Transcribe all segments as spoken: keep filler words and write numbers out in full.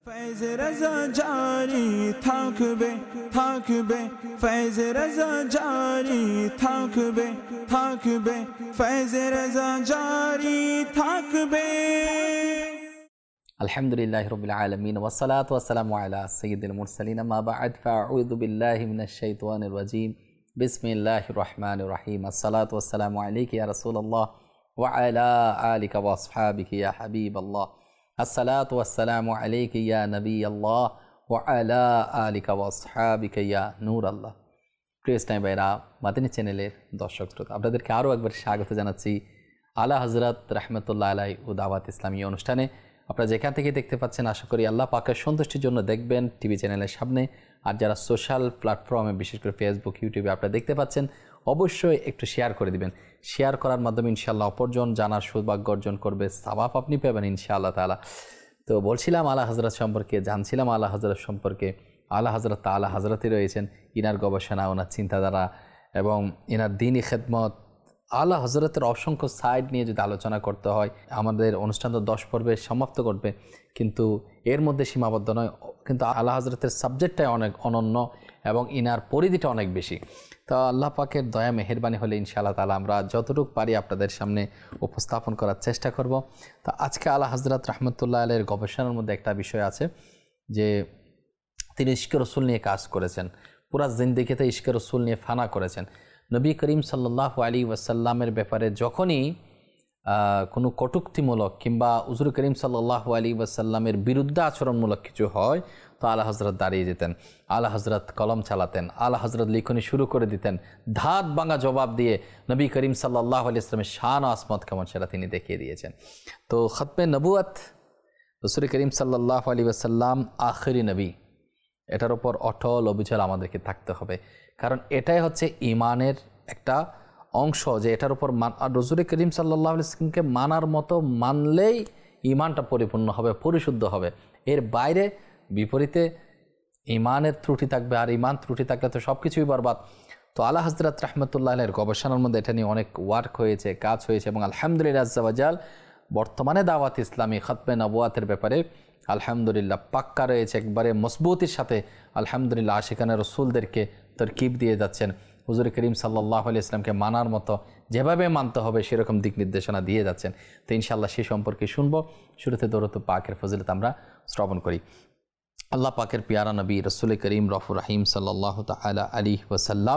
ফয়েজ রাজা জারি থাকবে থাকবে ফয়েজ রাজা জারি থাকবে থাকবে ফয়েজ রাজা জারি থাকবে। আলহামদুলিল্লাহি রাব্বিল আলামিন ওয়া সলাতু ওয়া সালামু আলা সাইয়্যিদিল মুরসালিন আম্মা বা'দ ফাআউযু বিল্লাহি মিনাশ শাইতানির রাজীম বিসমিল্লাহির রহমানির রহিম আসসালাতু ওয়া সালামু আলাইকা ইয়া রাসূলুল্লাহ ওয়া আলা আলিকা ওয়া আসহাবিকা ইয়া হাবিবাল্লাহ আসসালাতু ওয়া সালামু আলাইকা ইয়া নবিয়াল্লাহ ওয়া আলা আলিকা ওয়া আসহাবিকা ইয়া নূরাল্লাহ। প্রিয় ইসলামী ভাইরা, মাদানী চ্যানেলের দর্শক শ্রোতা, আপনাদেরকে আরও একবার স্বাগত জানাচ্ছি আলা হযরত রাহমাতুল্লাহ আলাইহি ও দাওয়াত ইসলামী অনুষ্ঠানে। আপনারা যেখান থেকে দেখতে পাচ্ছেন, আশা করি আল্লাহ পাকের সন্তুষ্টির জন্য দেখবেন টিভি চ্যানেলের সামনে। আর যারা সোশ্যাল প্ল্যাটফর্মে, বিশেষ করে ফেসবুক, ইউটিউবে আপনারা দেখতে পাচ্ছেন, অবশ্যই একটু শেয়ার করে দিবেন। শেয়ার করার মাধ্যমে ইনশাআল্লাহ অপরজন জানার সৌভাগ্য অর্জন করবে, সওয়াব আপনি পাবেন ইনশাআল্লাহ তাআলা। তো বলছিলাম আলা হযরত সম্পর্কে, জানছিলাম আলা হযরত সম্পর্কে। আলা হযরত আলা হযরতই রয়েছেন, ইনার গবেষণা, ওনার চিন্তাধারা এবং ইনার দ্বীনি খেদমত, আলা হযরতের অসংখ্য সাইড নিয়ে যদি আলোচনা করতে হয়, আমাদের অনুষ্ঠান তো দশ পর্বে সমাপ্ত করবে, কিন্তু এর মধ্যে সীমাবদ্ধ নয়। কিন্তু আলা হযরতের সাবজেক্টটাই অনেক অনন্য এবং ইনার পরিধিটা অনেক বেশি। তো আল্লাহ পাকের দয়া মেহেরবানি হলে ইনশাআল্লাহ তাআলা আমরা যতটুকু পারি আপনাদের সামনে উপস্থাপন করার চেষ্টা করব। তো আজকে আলা হযরত রাহমাতুল্লাহ আলাইহির গবেষণার মধ্যে একটা বিষয় আছে যে তিনি ইশকে রসুল নিয়ে কাজ করেছেন, পুরা জিন্দেগিতে ইশকে রসুল নিয়ে ফানা করেছেন। নবী করিম সাল্লাল্লাহু আলাইহি ওয়াসাল্লামের ব্যাপারে যখনই কোনো কটূক্তিমূলক কিংবা হুজুর করিম সাল্লাল্লাহু আলাইহি ওয়াসাল্লামের বিরুদ্ধে আচরণমূলক কিছু হয়, তো আলা হযরত দাঁড়িয়ে যেতেন, আলা হযরত কলম চালাতেন, আলা হযরত লিখনি শুরু করে দিতেন, ধাত ভাঙা জবাব দিয়ে নবী করিম সাল্লাল্লাহু আলাইহি ওয়াসাল্লামের শান ও আসমত কেমন সেটা তিনি দেখিয়ে দিয়েছেন। তো খতমে নবুয়ত, হুজুর করিম সাল্লাল্লাহু আলাইহি ওয়াসাল্লাম আখিরি নবী, এটার উপর অটল অবিচল আমাদেরকে থাকতে হবে। কারণ এটাই হচ্ছে ইমানের একটা অংশ, যে এটার উপর হুজুর করিম সাল্লাল্লাহু আলাইহি ওয়াসাল্লামকে মানার মতো মানলেই ইমানটা পরিপূর্ণ হবে, পরিশুদ্ধ হবে। এর বাইরে বিপরীতে ইমানের ত্রুটি থাকবে, আর ইমান ত্রুটি থাকলে তো সব কিছুই বরবাদ। তো আলা হযরত রাহমাতুল্লাহ আলাইহির গবেষণার মধ্যে এটা নিয়ে অনেক ওয়ার্ক হয়েছে, কাজ হয়েছে এবং আলহামদুলিল্লাহ আজ্জা ওয়া জাল বর্তমানে দাওয়াত ইসলামী খতমে নবুয়াতের ব্যাপারে আলহামদুলিল্লাহ পাক্কা রয়েছে, একবারে মজবুতির সাথে আলহামদুলিল্লাহ আশিকানে রসুলদেরকে তরকিব দিয়ে যাচ্ছেন। হুজুর করিম সাল্লাল্লাহু আলাইহি ওয়াসাল্লামকে মানার মতো যেভাবে মানতে হবে সেরকম দিক নির্দেশনা দিয়ে যাচ্ছেন। তো ইনশাআল্লাহ সেই সম্পর্কে শুনবো। শুরুতে দরুদ পাকের ফজিলত আমরা শ্রবণ করি। আল্লাহ পাকের পিয়ারা নবী রসুল করিম রফুর রাহিম সাল্লাল্লাহু তাআলা আলাইহি ওয়াসাল্লাম,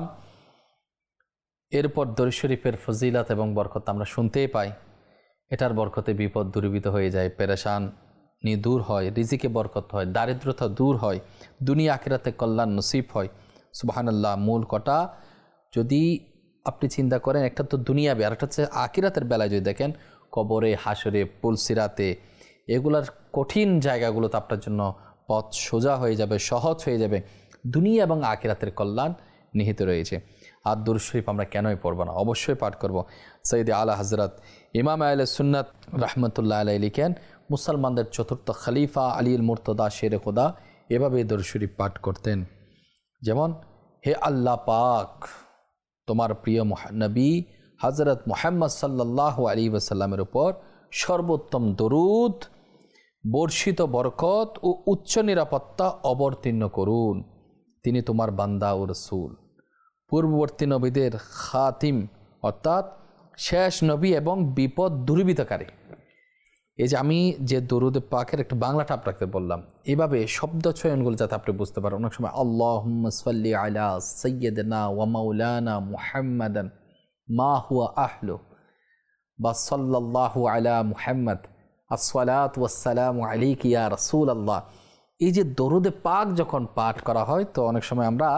এরপর দরুদ শরীফের ফজিলত এবং বরকত আমরা শুনতেই পাই। এটার বরকতে বিপদ দূরীভূত হয়ে যায়, পেরেশান নিয়ে দূর হয়, রিজিকে বরকত হয়, দারিদ্রতা দূর হয়, দুনিয়া আখিরাতে কল্যাণ নসিব হয়। সুবহানাল্লাহ। মূল কটা যদি আপনি চিন্তা করেন, একটা তো দুনিয়াবে, আর একটা হচ্ছে আখিরাতের বেলায় যদি দেখেন, কবরে, হাসরে, পুলসিরাতে, এগুলার কঠিন জায়গাগুলোতে আপনার জন্য পথ সোজা হয়ে যাবে, সহজ হয়ে যাবে। দুনিয়া এবং আখিরাতের কল্যাণ নিহিত রয়েছে। আর দুরূদ শরীফ আমরা কেনই পড়ব না, অবশ্যই পাঠ করব। সৈয়দ আলা হযরত ইমাম আহলে সুন্নাত রাহমাতুল্লাহ আলাইহি লিখেন, মুসলমানদের চতুর্থ খলিফা আলীল মুর্তদা শেরে খোদা এভাবে দরুদ শরীফ পাঠ করতেন, যেমন হে আল্লাহ পাক, তোমার প্রিয় নবী হযরত মুহাম্মদ সাল্লাল্লাহু আলাইহি ওয়াসাল্লামের উপর সর্বোত্তম দরুদ, বর্ষিত বরকত ও উচ্চ নিরাপত্তা অবতীর্ণ করুন। তিনি তোমার বান্দা ও রাসূল, পূর্ববর্তী নবীদের খাতিম অর্থাৎ শেষ নবী এবং বিপদ দূরীভূতকারী। এই যে আমি যে দরুদ পাকের একটা বাংলাটা আপনাকে বললাম, এভাবে শব্দ চয়নগুলো যাতে আপনি বুঝতে পারেন। অনেক সময় আল্লাহুম্মা সাল্লি আলা সাইয়্যিদিনা ওয়া মাওলানা মুহাম্মাদান মা হুয়া আহলু, বা সাল্লাল্লাহু আলা মুহাম্মদ আসসালাতু ওয়াসসালামু আলাইকা ইয়া রাসূলুল্লাহ। এই যে দরুদে পাক যখন পাঠ করা হয়, তো অনেক সময় আমরা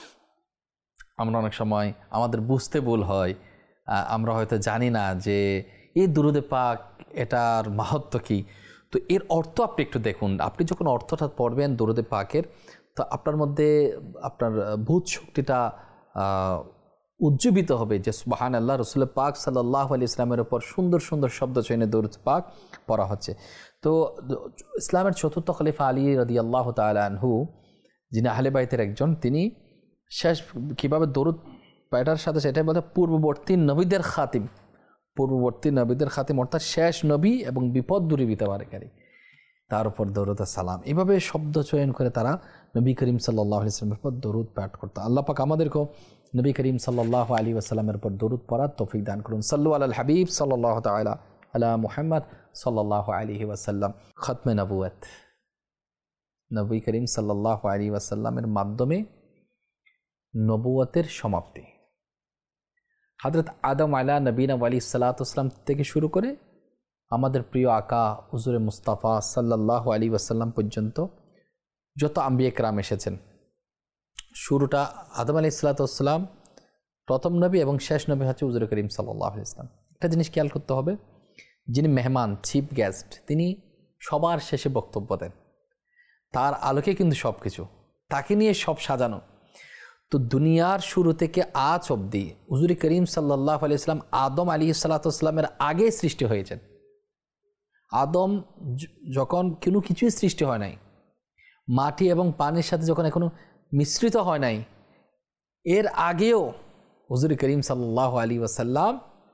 আমরা অনেক সময় আমাদের বুঝতে ভুল হয়, আমরা হয়তো জানি না যে এই দরুদে পাক এটার মাহাত্ম্য কী। তো এর অর্থ আপনি একটু দেখুন। আপনি যখন অর্থটা পড়বেন দরুদে পাকের, তো আপনার মধ্যে আপনার বোধ শক্তিটা উজ্জীবিত হবে যে সুবহানাল্লাহ, রাসূল পাক সাল্লাল্লাহু আলাইহি ওয়াসাল্লামের উপর সুন্দর সুন্দর শব্দ চয়নে দরুদ পাক পড়া হচ্ছে। তো ইসলামের চতুর্থ খলিফা আলী রাদিয়াল্লাহু তাআলা আনহু, যিনি আহলে বাইতের একজন, তিনি শেষ কীভাবে দরুদ পাঠার সাথে সেটাই বলতে পূর্ববর্তী নবীদের খাতিম, পূর্ববর্তী নবীদের খাতিম অর্থাৎ শেষ নবী এবং বিপদ দূরীভূতকারী। তার উপর দরুদ সালাম, এভাবে শব্দ চয়ন করে তারা নবী করিম সাল্লাল্লাহু আলাইহি ওয়াসাল্লামের উপর দরুদ পাঠ করতো। আল্লাহ পাক আমাদেরকেও নবী করিম সাল্লাল্লাহু আলাইহি ওয়াসাল্লামের উপর দরুদ পড়ার তৌফিক দান করুন। সাল্লু আলাল হাবিব সাল্লাল্লাহু তাআলা আলা মুহাম্মদ সাল্লাল্লাহু আলাইহি ওয়াসাল্লাম। খতমে নবুয়ত, নবী করিম সাল্লাল্লাহু আলাইহি ওয়াসাল্লামের মাধ্যমে নবুয়তের সমাপ্তি। হযরত আদম আলা নবীনা আলাইহিস সালাতু ওয়াস সালাম থেকে শুরু করে আমাদের প্রিয় আকা হুজুরে মুস্তাফা সাল্লাল্লাহু আলাইহি ওয়াসাল্লাম পর্যন্ত যত আম্বিয়া কেরাম এসেছেন, শুরুটা আদম আলাইহিস সালাতু ওয়াস সালাম প্রথম নবী এবং শেষ নবী হচ্ছে হুজুরে করিম সাল্লাল্লাহু আলাইহি ওয়াসাল্লাম। একটা জিনিস খেয়াল করতে হবে, যিনি মেহমান চিফ গেস্ট তিনি সবার শেষে বক্তব্য দেন, তার আলোকে কিন্তু সব কিছু, তাকে নিয়ে সব সাজানো। তো দুনিয়ার শুরু থেকে আজ অবধি হুজুরে করিম সাল্লাল্লাহু আলাইহি ওয়াসাল্লাম আদম আলাইহিস সালাতু ওয়াস সালামের আগে সৃষ্টি হয়েছেন। আদম যখন কোনো কিছুই সৃষ্টি হয় নাই, মাটি এবং পানির সাথে যখন এখনো মিশ্রিত হয় নাই, এর আগেও হুজুর করিম সাল্লাল্লাহু আলাইহি ওয়াসাল্লাম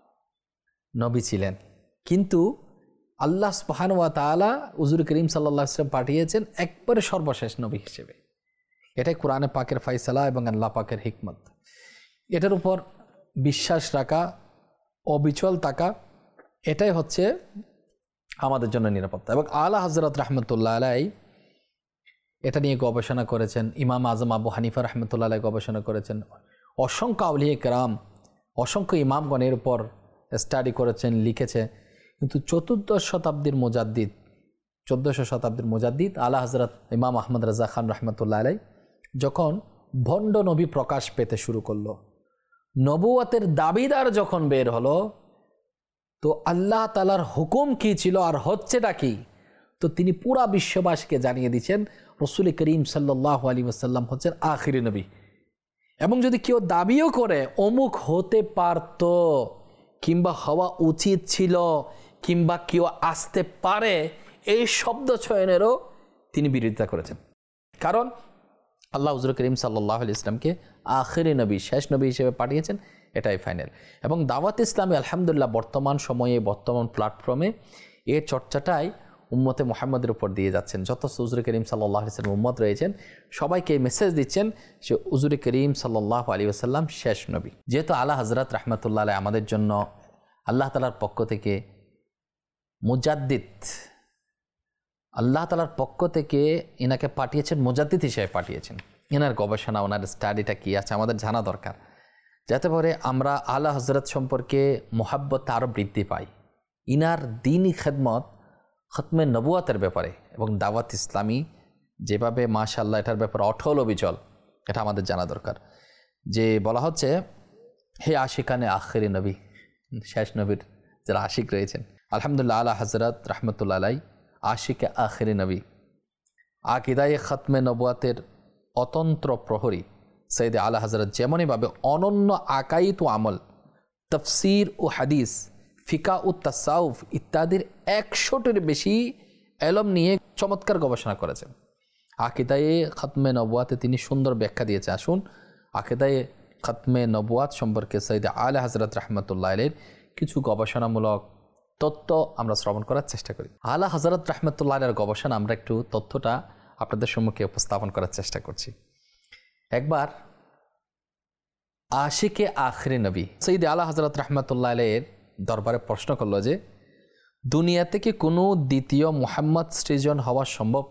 নবী ছিলেন। কিন্তু আল্লাহ সুবহানাহু ওয়া তাআলা হুজুর করিম সাল্লাল্লাহু আলাইহি ওয়াসাল্লাম পাঠিয়েছেন একবারে সর্বশেষ নবী হিসেবে। এটাই কোরআনে পাকের ফয়সালা এবং আল্লাহ পাকের হিকমত। এটার উপর বিশ্বাস রাখা, অবিচল থাকা, এটাই হচ্ছে আমাদের জন্য নিরাপত্তা। এবং আলা হযরত রাহমাতুল্লাহ আলাইহি এটা নিয়ে গবেষণা করেছেন, ইমাম আজম আবু হানিফা রাহমাতুল্লাহ আলাইহি গবেষণা করেছেন, অসংখ্য আউলিয়া কেরাম, অসংখ্য ইমামগণের উপর স্টাডি করেছেন, লিখেছে। কিন্তু চতুর্দশ শতাব্দীর মুজাদ্দিদ, চোদ্দোশো শতাব্দীর মুজাদ্দিদ আলা হযরত ইমাম আহমদ রাজা খান রাহমাতুল্লাহ আলাইহি যখন ভণ্ড নবী প্রকাশ পেতে শুরু করলো, নবুয়তের দাবিদার যখন বের হলো, তো আল্লাহ তাআলার হুকুম কি ছিল আর হচ্ছেটা কি, তো তিনি পুরা বিশ্ববাসীকে জানিয়ে দিচ্ছেন রাসূল করিম সাল্লাল্লাহু আলাইহি ওয়াসাল্লাম হচ্ছেন আখিরি নবী। এবং যদি কেউ দাবিও করে অমুক হতে পারত কিংবা হওয়া উচিত ছিল কিংবা কেউ আসতে পারে, এই শব্দ চয়নেরও তিনি বিরোধিতা করেছেন। কারণ আল্লাহ হুজুর করিম সাল্লাল্লাহু আলাইহি ওয়াসাল্লামকে আখিরি নবী, শেষ নবী হিসেবে পাঠিয়েছেন, এটাই ফাইনাল। এবং দাওয়াত ইসলামী আলহামদুলিল্লাহ বর্তমান সময়ে, বর্তমান প্ল্যাটফর্মে এই চর্চাটাই উম্মতে মুহাম্মদের উপর দিয়ে যাচ্ছেন। যত হুজুর করিম সাল্লাল্লাহু আলাইহি ওয়াসাল্লাম উম্মত রয়েছেন সবাইকে মেসেজ দিচ্ছেন যে হুজুর করিম সাল্লাল্লাহু আলাইহি ওয়াসাল্লাম শেষ নবী। যেহেতু আলা হযরত রাহমাতুল্লাহ আলাইহি আমাদের জন্য আল্লাহ তাআলার পক্ষ থেকে মুজাদ্দিদ, আল্লাহ তাআলার পক্ষ থেকে এনাকে পাঠিয়েছেন, মুজাদ্দিদ হিসেবে পাঠিয়েছেন। এনার গবেষণা, ওনার স্টাডিটা কী আছে আমাদের জানা দরকার, যাতে করে আমরা আলা হযরত সম্পর্কে মোহাব্বত আরও বৃদ্ধি পাই। ইনার দ্বীনি খেদমত, খতমে নবুয়তের ব্যাপারে এবং দাওয়াত ইসলামী যেভাবে মাশাআল্লাহ এটার ব্যাপারে অটল অবিচল, এটা আমাদের জানা দরকার। যে বলা হচ্ছে হে আশিকানে আখিরি নবী, শেষ নবীর যারা আশিক রয়েছেন, আলহামদুলিল্লাহ আলা হযরত রাহমাতুল্লাহ আলাইহি আশিকে আখিরি নবী, আকিদায়ে খতমে নবুয়তের অতন্ত্র প্রহরী সৈয়দ আলা হযরত যেমনইভাবে অনন্য আকাইদ ও আমল, তাফসির ও হাদিস, ফিকা ও তাসাউফ ইত্যাদির একশোটির বেশি এলম নিয়ে চমৎকার গবেষণা করেছেন। আকিদায়ে খতমে নবুয়তে তিনি সুন্দর ব্যাখ্যা দিয়েছে। আসুন আকিদায়ে খতমে নবুয়ত সম্পর্কে সৈয়দ আলা হযরত রাহমাতুল্লাহ আলাইহির কিছু গবেষণামূলক তথ্য আমরা শ্রবণ করার চেষ্টা করি। আলা হযরত রাহমাতুল্লাহ আলাইহির গবেষণা আমরা একটু তথ্যটা আপনাদের সম্মুখে উপস্থাপন করার চেষ্টা করছি। একবার আশিকে আখিরি নবী সৈয়দ আলা হযরত রাহমাতুল্লাহ আলাইহির দরবারে প্রশ্ন করলো যে দুনিয়া থেকে কোনো দ্বিতীয় মুহাম্মদ সৃজন হওয়া সম্ভব?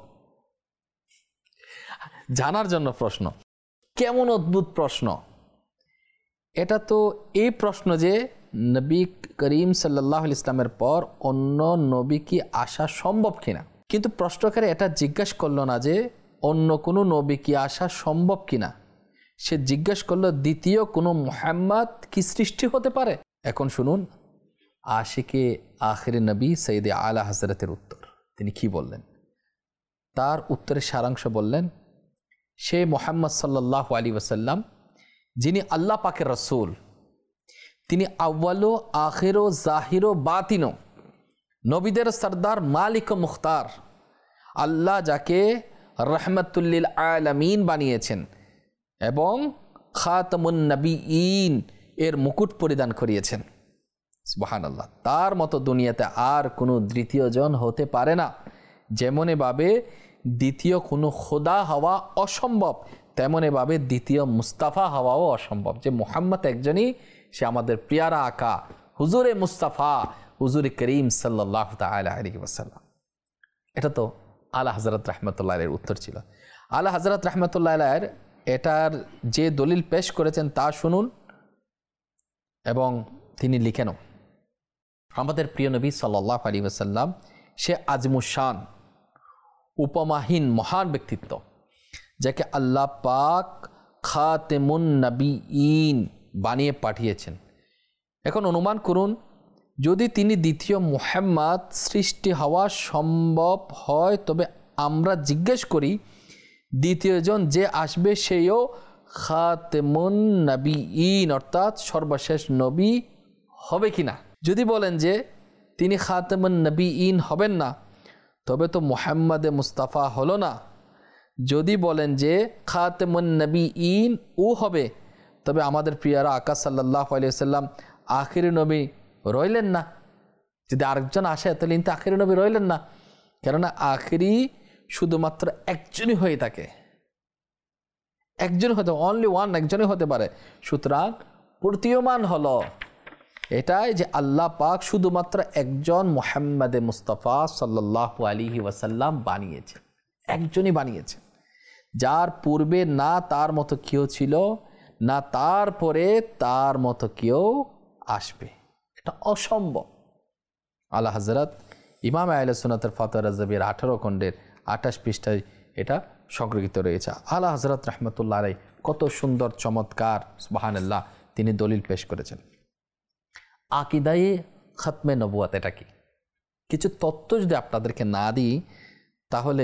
জানার জন্য প্রশ্ন। কেমন অদ্ভুত প্রশ্ন এটা! তো এই প্রশ্ন যে নবী করিম সাল্লাল্লাহু আলাইহি ইসলামের পর অন্য নবী কি আসা সম্ভব কিনা, কিন্তু প্রশ্নকারী এটা জিজ্ঞাসা করলো না যে অন্য কোনো নবী কি আসা সম্ভব কিনা, সে জিজ্ঞাসা করলো দ্বিতীয় কোনো মুহাম্মদ কি সৃষ্টি হতে পারে। এখন শুনুন আশিকে আখিরি নবী সৈয়দ আলা হযরতের উত্তর। তিনি কি বললেন? তার উত্তরের সারাংশ বললেন, সে মুহাম্মদ সাল্লাল্লাহু আলাইহি ওয়াসাল্লাম যিনি আল্লাহ পাকের রাসূল, তিনি আউয়ালো আখিরো জাহিরো বাতিনো, নবীদের সরদার, মালিক ও মুখতার, আল্লাহ যাকে রহমাতুল লিল আলামিন বানিয়েছেন এবং খাতামুন নবিয়্যিন এর মুকুট পরিধান করিয়েছেন। সুবহানাল্লাহ। তার মতো দুনিয়াতে আর কোনো দ্বিতীয় জন হতে পারে না যেমনভাবে দ্বিতীয় কোনো খোদা হওয়া অসম্ভব, তেমনভাবে দ্বিতীয় মুস্তাফা হওয়াও অসম্ভব। যে মুহাম্মদ একজনই, সে আমাদের প্রিয়ারা আকা হুজুরে মুস্তাফা হুজুরে করিম সাল্লাল্লাহু তাআলা আলাইহি ওয়াসাল্লাম। এটা তো আলা হযরত রাহমাতুল্লাহ আলাইহির উত্তর ছিল। আলা হযরত রাহমাতুল্লাহ আলাইহির এটার যে দলিল পেশ করেছেন তা শুনুন এবং তিনি লিখেন, আমাদের প্রিয় নবী সাল্লাল্লাহু আলাইহি ওয়াসাল্লাম সে আজমুশান, উপমাহীন মহান ব্যক্তিত্ব, যাকে আল্লাহ পাক খাতেমুন নবিয়্যিন বানিয়ে পাঠিয়েছেন। এখন অনুমান করুন, যদি তিনি দ্বিতীয় মুহাম্মদ সৃষ্টি হওয়া সম্ভব হয়, তবে আমরা জিজ্ঞেস করি দ্বিতীয়জন যে আসবে সেও খাতেমুন নবিয়্যিন অর্থাৎ সর্বশেষ নবী হবে কিনা। যদি বলেন যে তিনি খাতেমুন নবিয়্যিন হবেন না, তবে তো মুহাম্মদে মুস্তাফা হলো না। যদি বলেন যে খাতেমুন নবিয়্যিন ও হবে, তবে আমাদের প্রিয়ারা আকা সাল্লাল্লাহু আলাইহি ওয়াসাল্লাম আখিরি নবী রইলেন না। যদি আরেকজন আসে তাহলে কিন্তু আখিরি নবী রইলেন না, কেননা আখিরি শুধুমাত্র একজনই হয়ে থাকে, একজন হতে, অনলি ওয়ান, একজনই হতে পারে। সুতরাং প্রতীয়মান হলো এটাই যে আল্লাহ পাক শুধুমাত্র একজন মুহাম্মদে মুস্তাফা সাল্লাল্লাহু আলাইহি ওয়াসাল্লাম বানিয়েছেন, একজনই বানিয়েছেন, যার পূর্বে না তার মতো কেউ ছিল, না তারপরে তার মতো কেউ আসবে। এটা অসম্ভব। আলা হযরত ইমাম আহলে সুন্নাতের ফাতোয়া রাজবির আঠারো খণ্ডের আঠাশ পৃষ্ঠায় এটা সংরক্ষিত রয়েছে। আলা হযরত রাহমাতুল্লাহ আলাইহি কত সুন্দর চমৎকার সুবহানাল্লাহ তিনি দলিল পেশ করেছেন। আকিদায়ে খতমে নবুয়াত এটা কি? কিছু তথ্য যদি আপনাদেরকে না দিই তাহলে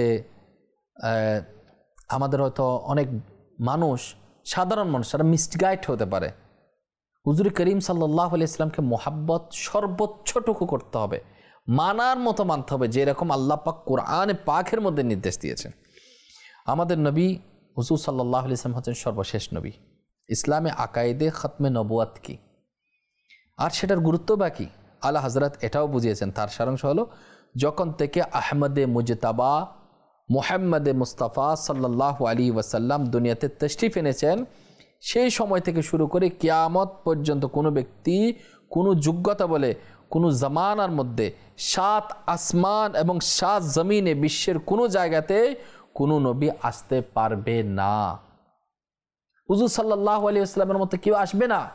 আমাদের হয়তো অনেক মানুষ, সাধারণ মানুষ, তারা মিসগাইড হতে পারে। হুজুর করিম সাল্লাল্লাহু আলাইহি ওয়াসাল্লামকে মোহাব্বত সর্বোচ্চটুকু করতে হবে, মানার মতো মানতে হবে, যেরকম আল্লাহ পাক কোরআনে পাকের মধ্যে নির্দেশ দিয়েছেন। আমাদের নবী হুজুর সাল্লাল্লাহু আলাইহি ওয়াসাল্লাম হচ্ছেন সর্বশেষ নবী। ইসলামে আকাইদে খতমে নবুয়াত কি আর সেটার গুরুত্ব বা কি? আলা হযরত এটাও বুঝিয়েছেন। তার সারাংশ হলো, যখন থেকে আহমদে মুজতাবা মুহাম্মদে মুস্তাফা সাল্লাল্লাহু আলাইহি ওয়াসাল্লাম দুনিয়াতে তাশরীফ এনেছেন, সেই সময় থেকে শুরু করে কিয়ামত পর্যন্ত কোনো ব্যক্তি কোনো যোগ্যতা বলে কোনো জামানার মধ্যে সাত আসমান এবং সাত জমিনে বিশ্বের কোনো জায়গাতে কোনো নবী আসতে পারবে না। হুজুর সাল্লাল্লাহু আলাইহি ওয়াসাল্লামের মতো কেউ আসবে না।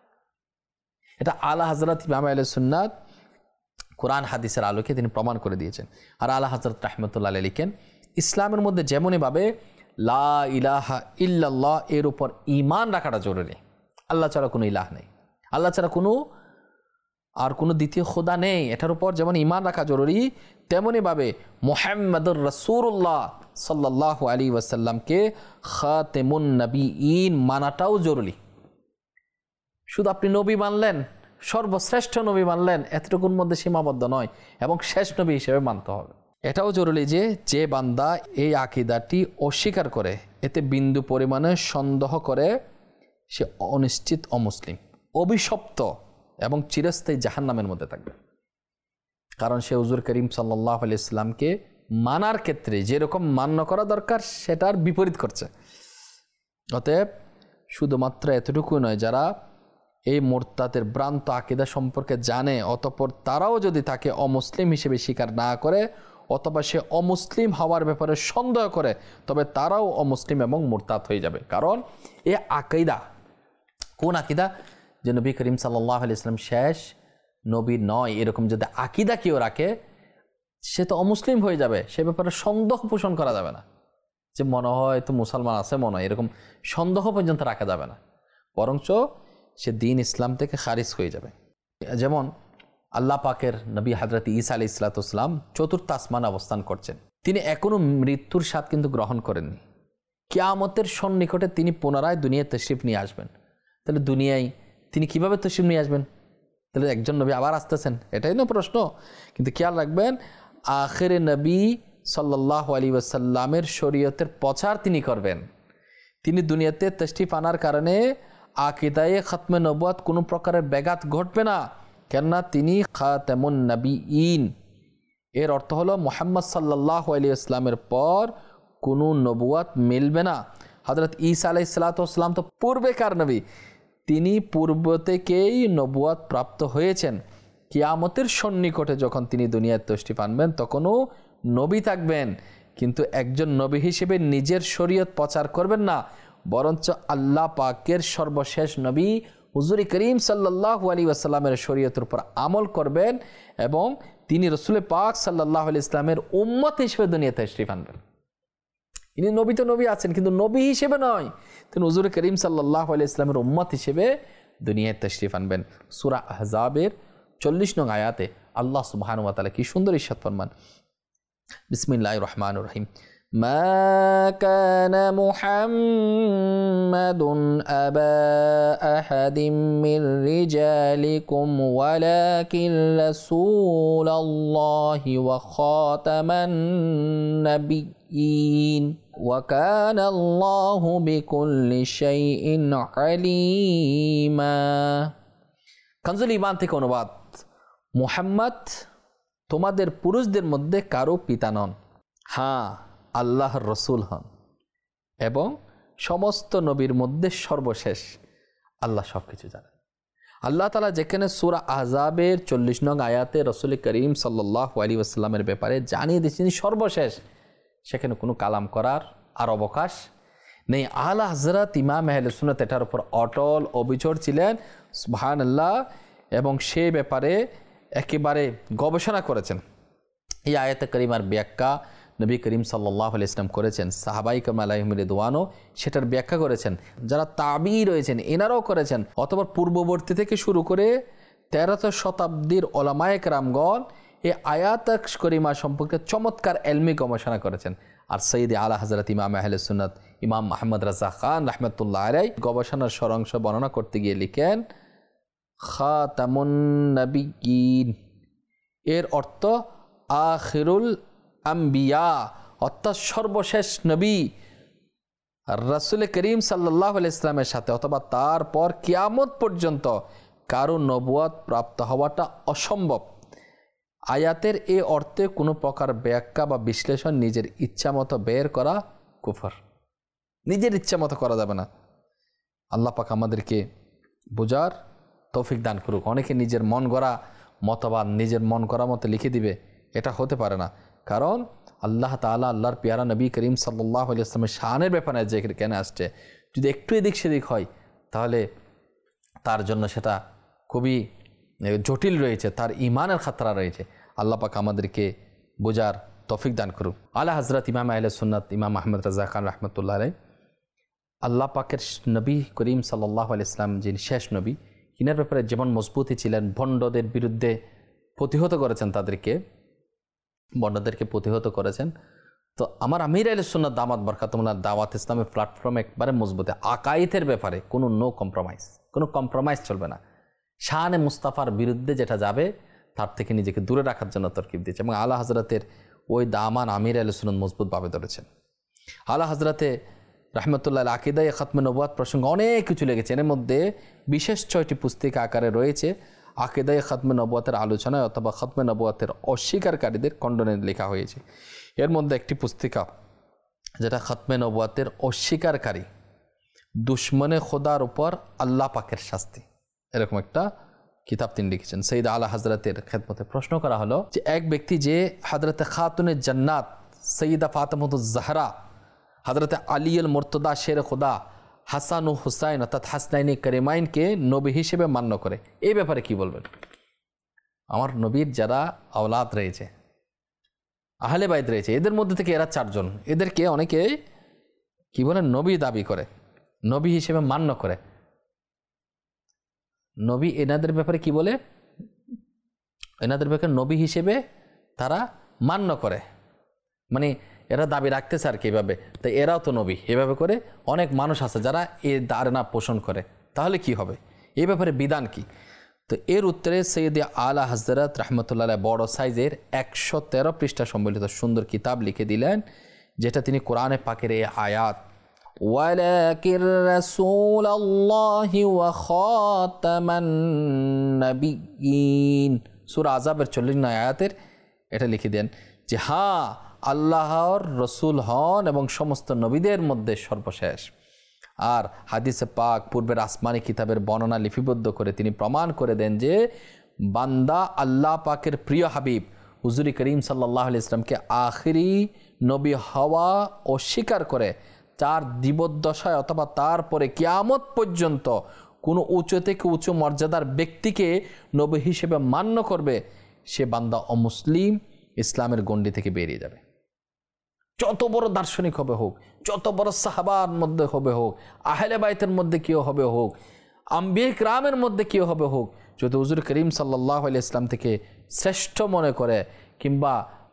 এটা আলা হযরত ইমাম আহলে সুন্নাত কোরআন হাদিসের আলোকে তিনি প্রমাণ করে দিয়েছেন। আর আলা হযরত রাহমাতুল্লাহ আলাইহি লিখেন, ইসলামের মধ্যে যেমনইভাবে লা ইলাহা ইল্লাল্লাহ এর উপর ঈমান রাখাটা জরুরি। আল্লাহ ছাড়া কোনো ইলাহ নেই, আল্লাহ ছাড়া কোনো আর কোনো দ্বিতীয় খোদা নেই, এটার উপর যেমন ঈমান রাখা জরুরি, তেমনইভাবে মুহাম্মদুর রাসূলুল্লাহ সাল্লাল্লাহু আলাইহি ওয়াসাল্লামকে খাতেমুন নবিয়্যিন মানাটাও জরুরি। শুধু আপনি নবী মানলেন, সর্বশ্রেষ্ঠ নবী মানলেন, এতটুকুর মধ্যে সীমাবদ্ধ নয়, এবং শেষ নবী হিসেবে মানতে হবে। এটাও জরুরি যে যে বান্দা এই আকীদাটি অস্বীকার করে, এতে বিন্দু পরিমাণে সন্দেহ করে, সে অনিশ্চিত অমুসলিম, অভিশপ্ত এবং চিরস্থায়ী জাহান্নামের মধ্যে থাকবে। কারণ সে হুজুর করিম সাল্লাল্লাহু আলাইহি ওয়াসাল্লামকে মানার ক্ষেত্রে যেরকম মান্য করা দরকার সেটার বিপরীত করছে। অতএব শুধুমাত্র এতটুকু নয়, যারা এই মুরতাদের ভ্রান্ত আকীদা সম্পর্কে জানে, অতঃপর তারাও যদি তাকে অমুসলিম হিসেবে স্বীকার না করে অথবা সে অমুসলিম হওয়ার ব্যাপারে সন্দেহ করে, তবে তারাও অমুসলিম এবং মুরতাদ হয়ে যাবে। কারণ এই আকীদা, কোন আকীদা? যে নবী করিম সাল্লাল্লাহু আলাইহি ওয়াসাল্লাম শেষ নবী নয়, এরকম যদি আকীদা কেউ রাখে সে তো অমুসলিম হয়ে যাবে। সে ব্যাপারে সন্দেহ পোষণ করা যাবে না, যে মনে হয় তো মুসলমান আছে মনে হয়, এরকম সন্দেহ পর্যন্ত রাখা যাবে না, বরঞ্চ সে দিন ইসলাম থেকে খারিজ হয়ে যাবে। যেমন আল্লাহ পাকের নবী হযরত ঈসা আলাইহিস সালাতু ওয়াস সালাম চতুর্থ আসমানে অবস্থান করছেন। তিনি এখনো মৃত্যুর স্বাদ কিন্তু গ্রহণ করেননি। কিয়ামতের সন্নিকটে তিনি পুনরায় দুনিয়ায় তাশরীফ নিয়ে আসবেন। তাহলে দুনিয়ায় তিনি কিভাবে তাশরীফ নিয়ে আসবেন? তাহলে একজন নবী আবার আসতেছেন, এটাই না প্রশ্ন। কিন্তু খেয়াল রাখবেন, আখিরে নবী সাল্লাল্লাহু আলাইহি ওয়াসাল্লামের শরীয়তের প্রচার তিনি করবেন। তিনি দুনিয়াতে তাশরীফ আনার কারণে আকীদায়ে খতমে নবুয়াত কোনো প্রকারের ব্যাঘাত ঘটবে না, কেননা তিনি খাতামুন নবিয়্যিন, এর অর্থ হলো মুহাম্মদ সাল্লাল্লাহু আলাইহি ওয়াসাল্লামের পর কোনো নবুয়াত মিলবে না। হযরত ঈসা আলাইহিস সালাতু ওয়াস সালাম তো পূর্বেকার নবী, তিনি পূর্ব থেকেই নবুয়াত প্রাপ্ত হয়েছেন। কিয়ামতের সন্নিকটে যখন তিনি দুনিয়ায় তশরিফ আনবেন তখনও নবী থাকবেন, কিন্তু একজন নবী হিসেবে নিজের শরীয়ত প্রচার করবেন না, বরঞ্চ আল্লাহ পাকের সর্বশেষ নবী হুজুর করিম সাল্লাল্লাহু আলাইহি ওয়াসাল্লামের শরীয়তের উপর আমল করবেন এবং তিনি রাসূল পাক সাল্লাল্লাহু আলাইহি ইসলামের উম্মত হিসেবে দুনিয়াতে তশরিফ আনবেন। ইনি নবী তো নবী আছেন, কিন্তু নবী হিসেবে নয়, তিনি হুজুর করিম সাল্লাল্লাহু আলাইহি ইসলামের উম্মত হিসেবে দুনিয়ায় তশরিফ আনবেন। সূরা আহজাবের চল্লিশ নং আয়াতে আল্লাহ সুবহানাহু ওয়া তাআলা কি সুন্দর ইরশাদ ফরমান, বিসমিল্লাহির রহমানির রহিম, মা কানা মুহাম্মাদুন আবা আহাদিম মির রিজালিকুম ওয়ালাকিন রাসূলুল্লাহি ওয়া খাতামান নাবিয়্যিন ওয়া কানা আল্লাহু বিকুল্লি শাইইন আলীমা। কানজুল ঈমান থেকে অনুবাদ, মুহাম্মদ তোমাদের পুরুষদের মধ্যে কারো পিতা নন, হ্যাঁ আল্লাহর রসুল হন এবং সমস্ত নবীর মধ্যে সর্বশেষ। আল্লাহ সব কিছু জানেন। আল্লাহ তাআলা যেখানে সূরা আহজাবের চল্লিশ নং আয়াতে রাসূল করিম সাল্লাল্লাহু আলাইহি ওয়াসাল্লামের ব্যাপারে জানিয়ে দিয়েছেন সর্বশেষ, সেখানে কোনো কালাম করার আর অবকাশ নেই। আলা হযরত ইমাম আহলে সুন্নাত এটার উপর অটল অবিচল ছিলেন, সুবহানাল্লাহ, এবং সে ব্যাপারে একেবারে গবেষণা করেছেন। এই আয়াতে কারিমার ব্যাখ্যা নবী করিম সাল্লাল্লাহু আলাইহি ওয়াসাল্লাম করেছেন, সাহাবায়ে কেরাম আলাইহিম রিদওয়ানও সেটার ব্যাখ্যা করেছেন, যারা তাবী রয়েছেন এনারাও করেছেন, অথবা পূর্ববর্তী থেকে শুরু করে তেরোশো শতাব্দীর ওলামায়ে কেরামগণ এই আয়াত করিমা সম্পর্কে চমৎকার এলমি গবেষণা করেছেন। আর সৈয়দ আলা হযরত ইমাম আহলে সুন্নাত ইমাম আহমদ রাজা খান রাহমাতুল্লাহ আলাইহি গবেষণার সরাংশ বর্ণনা করতে গিয়ে লিখেন, খাতামুন নাবিয়্যিন এর অর্থ আখিরুল আম্বিয়া, অর্থাৎ সর্বশেষ নবী। রাসূল করিম সাল্লাল্লাহু আলাইহি ইসলামের সাথে অথবা তারপর কিয়ামত পর্যন্ত কারো নবুয়ত প্রাপ্ত হওয়াটা অসম্ভব। আয়াতের এই অর্থে কোনো প্রকার ব্যাখ্যা বা বিশ্লেষণ নিজের ইচ্ছা মতো বের করা কুফর, নিজের ইচ্ছা মতো করা যাবে না। আল্লাহ পাক আমাদেরকে বোঝার তৌফিক দান করুক। অনেকে নিজের মন গড়া মতবাদ নিজের মন করা মতো লিখে দিবে, এটা হতে পারে না। কারণ আল্লাহ তাআলা আল্লাহর পেয়ারা নবী করিম সাল্লাল্লাহু আলাইহি ওয়াসাল্লামের শানের ব্যাপারে যে কেন আসছে, যদি একটু এদিক সেদিক হয় তাহলে তার জন্য সেটা খুবই জটিল রয়েছে, তার ইমানের খাতরা রয়েছে। আল্লাহ পাক আমাদেরকে বোঝার তৌফিক দান করুক। আলা হযরত ইমাম আহলে সুন্নাত ইমাম আহমদ রাজা খান রাহমাতুল্লাহ আলাইহি, আল্লাহ পাকের নবী করিম সাল্লাল্লাহু আলাইহি ওয়াসাল্লাম যিনি শেষ নবী, ইনার ব্যাপারে যেমন মজবুতি ছিলেন, ভণ্ডদের বিরুদ্ধে প্রতিহত করেছেন, তাদেরকে বন্ডদেরকে প্রতিহত করেছেন। তো আমার আমির আহলে সুন্নাত দামাত বরকাতুহুল্লাহ দাওয়াত ইসলামের প্ল্যাটফর্ম একবারে মজবুত। আকায়েদের ব্যাপারে কোনো নো কম্প্রোমাইজ, কোনো কম্প্রোমাইজ চলবে না। শানে মুস্তাফার বিরুদ্ধে যেটা যাবে তার থেকে নিজেকে দূরে রাখার জন্য তরকিব দিয়েছে এবং আলা হযরতের ওই দামান আমির আহলে সুন্নাত মজবুতভাবে ধরেছেন। আলা হযরতে রাহমাতুল্লাহ আকিদায়ে খাতমে নবুয়াত প্রসঙ্গে অনেক কিছু লেগেছে। এর মধ্যে বিশেষ ছয়টি পুস্তিকা আকারে রয়েছে আকিদায়ে খাতমে নবুয়াতের আলোচনায় অথবা খাতমে নবুয়াতের অস্বীকারীদের খণ্ডনে লেখা হয়েছে। এর মধ্যে একটি পুস্তিকা যেটা খাতমে নবুয়াতের অস্বীকারী দুশ্মনে খোদার উপর আল্লাহ পাকের শাস্তি, এরকম একটা কিতাব তিনি লিখেছেন। সৈয়দ আলা হযরতের খেদমতে প্রশ্ন করা হলো যে এক ব্যক্তি যে হযরতে খাতুনে জান্নাত সৈয়দা ফাতেমাতুজ জাহরা, হযরতে আলী আল মুর্তদা শের খোদা, হাসান ও হুসাইন অর্থাৎ হাসনাইনি কারিমাইনকে নবী হিসেবে মান্য করে, এই ব্যাপারে কি বলবেন? আমার নবীর যারা আওলাদ রয়েছে, আহলে বাইত রয়েছে, এদের মধ্যে থেকে এরা চারজন, এদেরকে অনেকে কি বলে নবী দাবি করে, নবী হিসেবে মান্য করে। নবী এনাদের ব্যাপারে কি বলে? এনাদের ব্যাপারে নবী হিসেবে তারা মান্য করে, মানে এরা দাবি রাখতেছে আর কি এভাবে, তাই এরাও তো নবী এভাবে করে অনেক মানুষ আছে যারা এ ধারণা পোষণ করে। তাহলে কি হবে, এই ব্যাপারে বিধান কি? তো এর উত্তরে সৈয়দ আলা হযরত রাহমাতুল্লাহ বড় সাইজের একশো তেরো পৃষ্ঠা সম্বলিত সুন্দর কিতাব লিখে দিলেন, যেটা তিনি কোরআনে পাকের এই আয়াত ওয়ালাকির রাসূলুল্লাহি ওয়া খাতামান নাবিয়্যিন সূরা আযাবের চল্লিশ নং আয়াতের এটা লিখে দেন যে হ্যাঁ আল্লাহর রসুল হন এবং সমস্ত নবীদের মধ্যে সর্বশেষ। আর হাদিসে পাক পূর্বের আসমানি কিতাবের বর্ণনা লিপিবদ্ধ করে তিনি প্রমাণ করে দেন যে বান্দা আল্লাহ পাকের প্রিয় হাবিব হুজুর করিম সাল্লাল্লাহু আলাইহি ইসলামকে আখিরি নবী হওয়া অস্বীকার করে তার জীবদ্দশায় অথবা তারপরে কিয়ামত পর্যন্ত কোনো উঁচু থেকে উঁচু মর্যাদার ব্যক্তিকে নবী হিসেবে মান্য করবে, সে বান্দা অমুসলিম, ইসলামের গণ্ডি থেকে বেরিয়ে যাবে। যত বড় দার্শনিক হবে হোক, যত বড় সাহাবার মধ্যে হবে হোক, আহলে বাইতের মধ্যে কেউ হবে হোক, আম্বিয়া কিরামের মধ্যে কেউ হবে হোক, যদি হুজুর করিম সাল্লাল্লাহু আলাইহি ইসলাম থেকে শ্রেষ্ঠ মনে করে কিংবা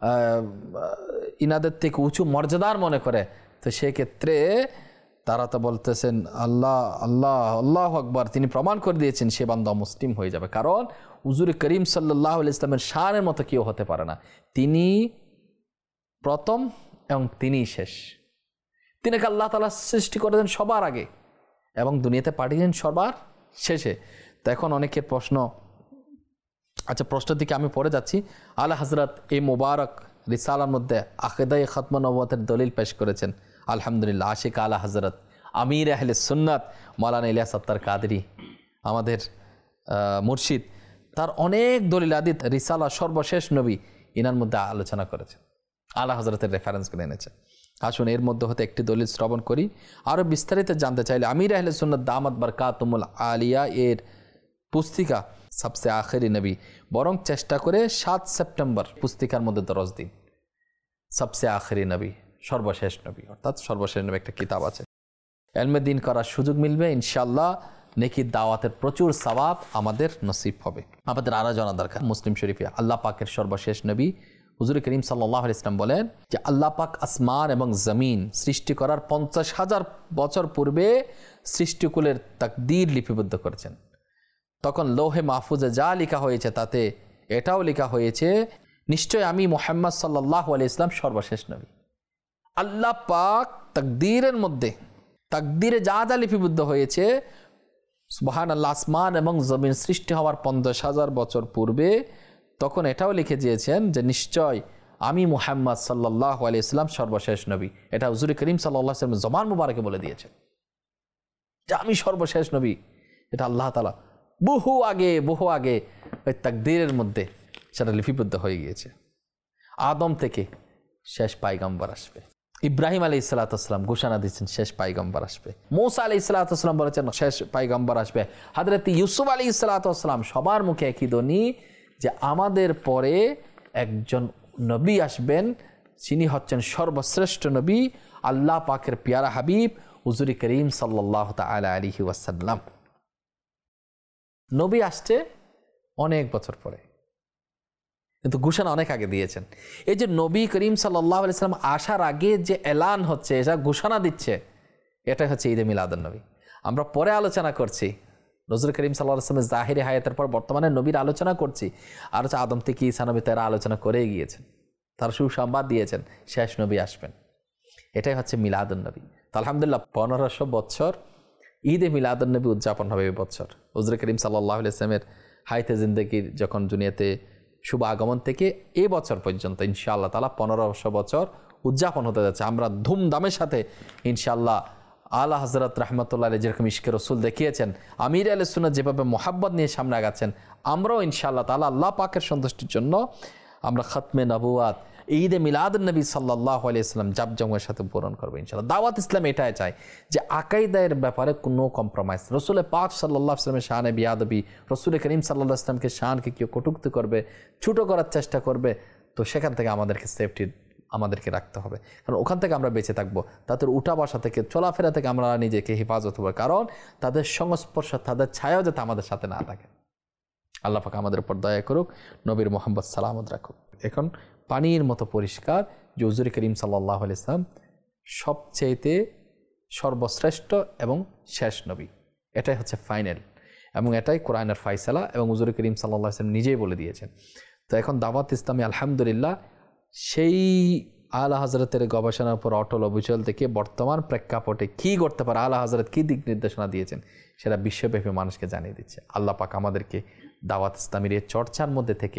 ইনাদের থেকে উঁচু মর্যাদার মনে করে, তো সেক্ষেত্রে তারা তো বলতেছেন আল্লাহ আল্লাহ আল্লাহু আকবার, তিনি প্রমাণ করে দিয়েছেন সে বান্দা মুসলিম হয়ে যাবে। কারণ হুজুর করিম সাল্লাল্লাহু আলাইহি ইসলামের শানের মতো কেউ হতে পারে না। তিনি প্রথম এবং তিনিই শেষ। তিনাকে আল্লাহ তাআলা সৃষ্টি করে দেন সবার আগে এবং দুনিয়াতে পাঠিয়েছেন সবার শেষে। তো এখন অনেকের প্রশ্ন, আচ্ছা প্রশ্নের দিকে আমি পরে যাচ্ছি। আলা হযরত এই মুবারক রিসালার মধ্যে আকিদায়ে খতম নবুয়তের দলিল পেশ করেছেন আলহামদুলিল্লাহ আশিক আলা হযরত আমির আহলে সুন্নাত মাওলানা ইলিয়াস আত্তার কাদরি, আমাদের মুর্শিদ। তার অনেক দলিল আদিত রিসালা সর্বশেষ নবী ইনার মধ্যে আলোচনা করেছেন, আলা হযরতের রেফারেন্স করে এনেছে। আসুন এর মধ্যে হতে একটি দলিল শ্রবণ করি। আরও বিস্তারিত জানতে চাইলে আমির আহলে সুন্নাত দামাত বারকাতুমুল আলিয়া এর পুস্তিকা সবসে আখেরি নবী, বরং চেষ্টা করে সাত সেপ্টেম্বর পুস্তিকার মধ্যে দরজ দিন। সবসে আখেরি নবী, সর্বশেষ নবী, অর্থাৎ সর্বশেষ নবী একটা কিতাব আছে। এলমে দিন করার সুযোগ মিলবে ইনশাআল্লাহ, নেকির দাওয়াতের প্রচুর সওয়াব আমাদের নসিব হবে। আমাদের আরও জানা দরকার মুসলিম শরীফে আল্লাহ পাকের সর্বশেষ নবী হুজুর করিম সাল্লাল্লাহু আলাইহি ইসলাম বলেন যে আল্লাহ পাক আসমান এবং জমিন সৃষ্টি করার পঞ্চাশ হাজার বছর পূর্বে সৃষ্টিকুলের তাকদীর লিপিবদ্ধ করেছেন। তখন লৌহে মাহফুজে যা লেখা হয়েছে তাতে এটাও লেখা হয়েছে নিশ্চয় আমি মুহাম্মদ সাল্লাল্লাহু আলাইহি ইসলাম সর্বশেষ নবী। আল্লাহ পাক তাকদীরের মধ্যে তাকদীরে যা যা লিপিবদ্ধ হয়েছে সুবহানাল্লাহ, আসমান এবং জমিন সৃষ্টি হওয়ার পঞ্চাশ হাজার বছর পূর্বে তখন এটাও লিখে দিয়েছেন যে নিশ্চয় আমি মুহাম্মদ সাল্লাল্লাহু আলাইহি ইসলাম সর্বশেষ নবী। এটা হুজুর করিম সাল্লাল্লাহু আলাইহি ওয়াসাল্লাম জবান মুবারকে বলে দিয়েছেন যে আমি সর্বশেষ নবী। এটা আল্লাহ তাআলা বহু আগে বহু আগে ওই তাকদীরের মধ্যে সেটা লিপিবদ্ধ হয়ে গিয়েছে। আদম থেকে শেষ পায়গম্বর আসবে, ইব্রাহিম আলাইহিস সালাতু ওয়াস সালাম ঘোষণা দিয়েছেন শেষ পায়গম্বর আসবে, মূসা আলাইহিস সালাতু ওয়াস সালাম বলেছেন শেষ পায়গম্বর আসবে, হযরত ইউসুফ আলাইহিস সালাতু ওয়াস সালাম, সবার মুখে একই ধ্বনি যে আমাদের পরে একজন নবী আসবেন, যিনি হচ্ছেন সর্বশ্রেষ্ঠ নবী, আল্লাহ পাকের পেয়ারা হাবিব হুজুর করিম সাল্লাল্লাহু তাআলা আলাইহি ওয়াসাল্লাম। নবী আসছে অনেক বছর পরে, কিন্তু ঘোষণা অনেক আগে দিয়েছেন। এই যে নবী করিম সাল্লাল্লাহু আলাইহি ওয়াসাল্লাম আসার আগে যে এলান হচ্ছে, এটা ঘোষণা দিচ্ছে, এটা হচ্ছে ঈদে মিলাদুন নবী। আমরা পরে আলোচনা করছি হুজুর করিম সাল্লাল্লাহু আলাইহি ওয়াসাল্লামের জাহিরি হায়াতের পর বর্তমানে নবীর আলোচনা করছি। আর হচ্ছে আদম থেকে ঈসা নবী তারা আলোচনা করে গিয়েছেন, তারা সুসংবাদ দিয়েছেন শেষ নবী আসবেন। এটাই হচ্ছে মিলাদুন নবী। তো আলহামদুলিল্লাহ পনেরোশো বছর ঈদে মিলাদুন নবী উদযাপন হবে এই বছর। হুজুর করিম সাল্লাল্লাহু আলাইহি ওয়াসাল্লামের হায়াতে জিন্দেগির যখন দুনিয়াতে শুভ আগমন থেকে এ বছর পর্যন্ত ইনশাআল্লাহ তাআলা পনেরোশো বছর উদযাপন হতে যাচ্ছে। আমরা ধুমধামের সাথে ইনশাআল্লাহ আলা হযরত রাহমাতুল্লাহ আলাইহি যেরকম ইশকে রাসূল দেখিয়েছেন, আমির আহলে সুন্নাত যেভাবে মোহাব্বত নিয়ে সামনে আগাচ্ছেন, আমরাও ইনশাআল্লাহ তাআলা আল্লাহ পাকের সন্তুষ্টির জন্য আমরা খতমে নবুয়াত ঈদে মিলাদুন নবী সাল্লাল্লাহু আলাইহি ওয়াসাল্লাম জাঁকজমকের সাথে পূরণ করবো ইনশাআল্লাহ। দাওয়াত ইসলাম এটাই চায় যে আকাইদার ব্যাপারে কোনো কম্প্রোমাইজ। রসুল পাক সাল্লাল্লাহু আলাইহি ওয়াসাল্লামের শানে বিয়াদবি, রসুল করিম সাল্লাল্লাহু আলাইহি ওয়াসাল্লামকে শানকে কেউ কটূক্তি করবে, ছোট করার চেষ্টা করবে, তো সেখান থেকে আমাদেরকে সেফটি আমাদেরকে রাখতে হবে, কারণ ওখান থেকে আমরা বেঁচে থাকবো। তাদের উঠা বসা থেকে চলাফেরা থেকে আমরা নিজেকে হেফাজত হবো, কারণ তাদের সংস্পর্শ তাদের ছায়াও যাতে আমাদের সাথে না থাকে। আল্লাহ পাক আমাদের উপর দয়া করুক, নবীর মোহাম্মদ সালামত রাখুক। এখন পানির মতো পরিষ্কার যে হুজুর করিম সাল্লাল্লাহু আলাইহি ওয়াসাল্লাম সবচেয়েতে সর্বশ্রেষ্ঠ এবং শেষ নবী, এটাই হচ্ছে ফাইনাল, এবং এটাই কোরআনের ফায়সালা, এবং হুজুর করিম সাল্লাল্লাহু আলাইহি ওয়াসাল্লাম নিজেই বলে দিয়েছেন। তো এখন দাওয়াত ইসলামী আলহামদুলিল্লাহ সেই আলা হযরতের গবেষণার উপর অটল অবিচল থেকে বর্তমান প্রেক্ষাপটে কী করতে পারে, আলা হযরত কী দিক নির্দেশনা দিয়েছেন সেটা বিশ্বব্যাপী মানুষকে জানিয়ে দিচ্ছে। আল্লাহ পাক আমাদেরকে দাওয়াত ইসলামীর এই চর্চার মধ্যে থেকে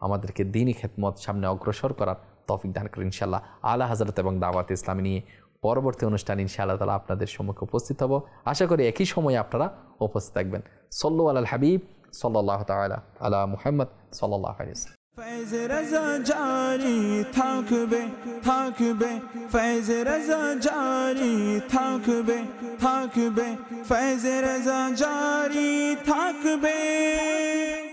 আমাদেরকে দ্বীনি খেদমত সামনে অগ্রসর করার তৌফিক দান করেন ইনশাআল্লাহ। আলা হযরত এবং দাওয়াত ইসলামী নিয়ে পরবর্তী অনুষ্ঠান ইনশাআল্লাহ তাআলা আপনাদের সম্মুখে উপস্থিত হব। আশা করি একই সময়ে আপনারা উপস্থিত থাকবেন। সাল্লু আলাল হাবিব সাল্লাল্লাহু তাআলা আলা মুহাম্মদ সাল্লাল্লাহু আলাইহি ওয়াসাল্লাম। फैज़ रज़ा जारी থাকবে থাকবে फैज़ रज़ा जारी থাকবে থাকবে फैज़ रज़ा जारी থাকবে।